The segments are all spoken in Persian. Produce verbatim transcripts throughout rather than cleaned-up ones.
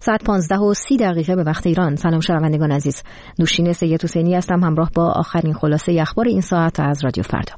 ساعت پانزده و سی دقیقه به وقت ایران. سلام شنوندگان عزیز، نوشین سید حسینی هستم همراه با آخرین خلاصه اخبار این ساعت از رادیو فردا.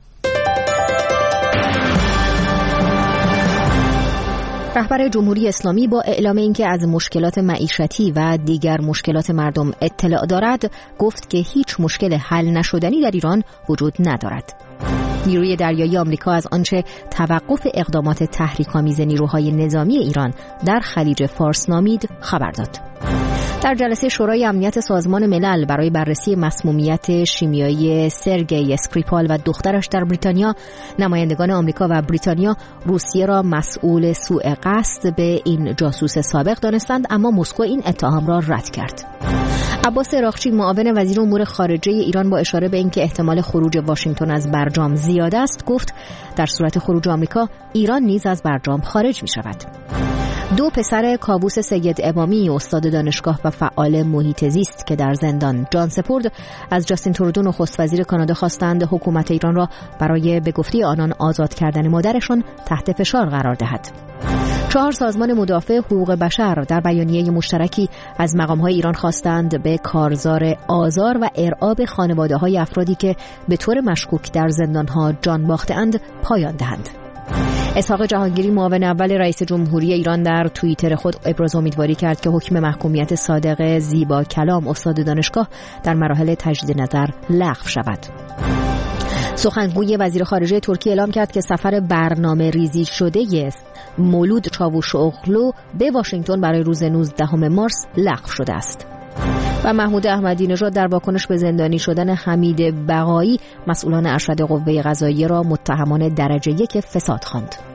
رهبر جمهوری اسلامی با اعلام اینکه از مشکلات معیشتی و دیگر مشکلات مردم اطلاع دارد، گفت که هیچ مشکل حل نشدنی در ایران وجود ندارد. نیروی دریایی آمریکا از آنچه توقف اقدامات تحریک‌آمیز نیروهای نظامی ایران در خلیج فارس نامید خبر داد. در جلسه شورای امنیت سازمان ملل برای بررسی مسمومیت شیمیایی سرگئی اسکریپال و دخترش در بریتانیا، نمایندگان آمریکا و بریتانیا روسیه را مسئول سوء قصد به این جاسوس سابق دانستند، اما مسکو این اتهام را رد کرد. عباس عراقچی معاون وزیر امور خارجه ایران با اشاره به اینکه احتمال خروج واشنگتن از برجام زیاد است، گفت در صورت خروج آمریکا ایران نیز از برجام خارج می شود. دو پسر کاووس سید امامی، استاد دانشگاه و فعال محیط زیست که در زندان جان سپرد، از جاستین ترودو نخست وزیر کانادا خواستند حکومت ایران را برای به گفته آنان آزاد کردن مادرشان تحت فشار قرار دهد. چهار سازمان مدافع حقوق بشر در بیانیه مشترکی از مقام‌های ایران خواستند به کارزار آزار و ارعاب خانواده‌های افرادی که به طور مشکوک در زندان‌ها جان باخته‌اند پایان دهند. اسحاق جهانگیری معاون اول رئیس جمهوری ایران در توییتر خود ابراز امیدواری کرد که حکم محکومیت صادق زیبا کلام استاد دانشگاه در مراحل تجدید نظر لغو شود. سخنگوی وزیر خارجه ترکیه اعلام کرد که سفر برنامه ریزی شده مولود چاوشاغلو به واشنگتن برای روز نوزدهم مارس لغو شده است. و محمود احمدی نژاد در واکنش به زندانی شدن حمید بقایی مسئولان ارشد قوه قضاییه را متهمان درجه یک فساد خواند.